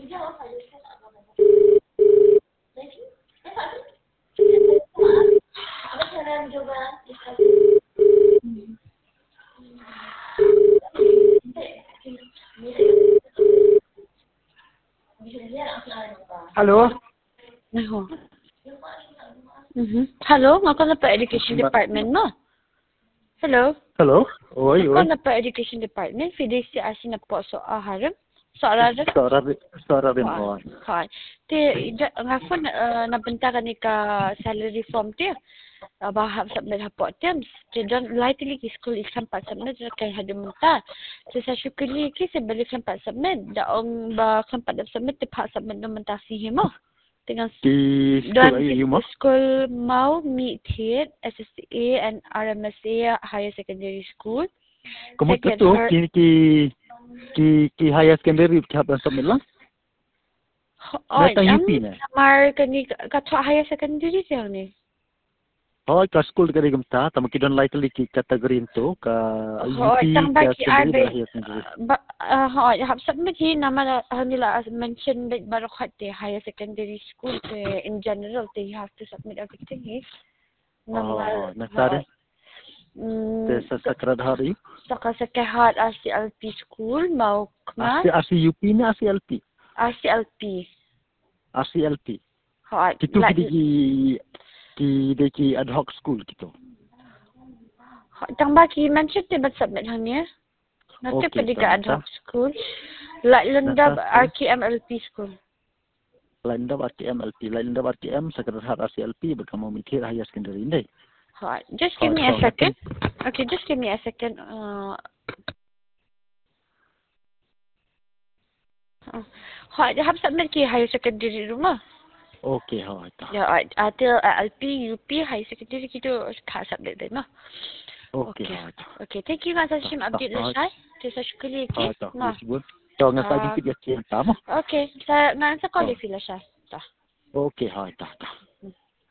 Hello? Naho. Hello, ngako na pa Education Department mo? Hello? Hello? Oi, Ngako oi. na pa Education Department, fidei si asin na po so aharam. So araram? Sora rin ko. Kan. Te ngako na nabenta ka ni ka salary form te. Bahap submit hapo tems. Te don lightly ki school isam pa submit kay hadumta. Te sa syukuli ki se balik lam pa submit. Daong ba kan pa submit te pa submit naman ta si himo. Dengan school mau meet here SSA and RMSA Higher Secondary School. Kamu tu ki higher secondary kya ba submit lang? Am samar kani katwa higher secondary siya ni. Oh, ka school ka rin ta, tama ki don likely ki category to ka UP ka secondary. Hab submit hi nama nila as mentioned baru khate higher secondary school in general they have to submit everything hi. Nasari. Sa sakradhari. Sakadhar RCLP school mau kema. RCUP ni RCLP. RCLP. RCLP. Ha. Itu ki ad hoc school gitu. Tang baki mention te bat submit hanya. Nanti pergi ke ad hoc school. Lendab RKMLP school. Lendab RKM Sakadhar RCLP berkamu mikir higher secondary ni. Right. Just give me a second. Okay, just give me a second. Right, I have submit ki higher secondary rumah. Okay, right. Ya, ada LP, UP, higher secondary kita tak submit dah, no. Okay. Okay, thank you guys. Saya update lah saya. Terima kasih lagi. Nah. Jangan saja kita cakap. Okay, saya nanti call dia fila saya. Okay, right.